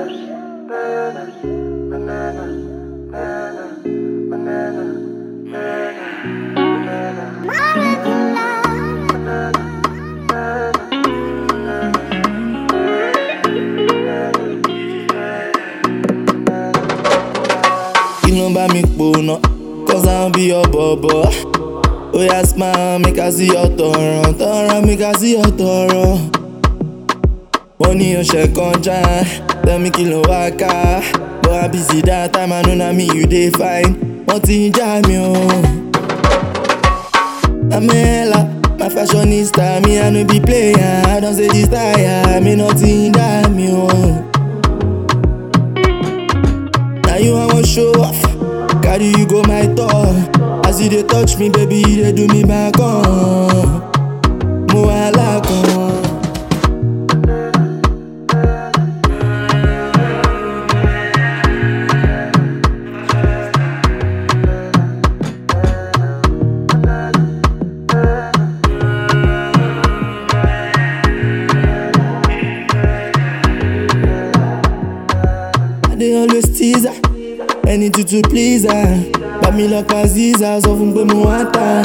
Buy me bono, cause I'll be your bobo. Oh yeah, smile, make I see your toro, make I see your toro. Money on share contract, tell me kilo waka. But I busy that time, I know na me you dey fine. Nothing jam you. I'm hella, my fashionista, me I no be player. I don't say this tire, me nothing jam you. Now you I want show off. Carry you go my door. As you dey touch me, baby, you dey do me back on. Mo alak on. I dey always tease her. Anything to please her. But me like Aziza, so fun pe mo wanta.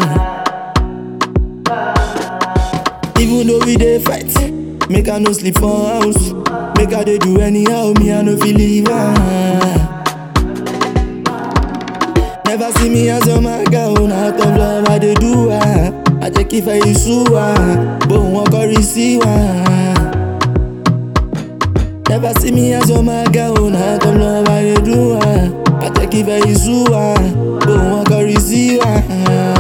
Even though we dey fight, make I no sleep for house. Make I dey do anyhow, me I no feel leave her. Never see me as your my girl, out of love I dey do her. I take if I sue her, but won't go receive her. Never see me as your my girl, out of love I dey do her. I take it very soon, but won't go receive her.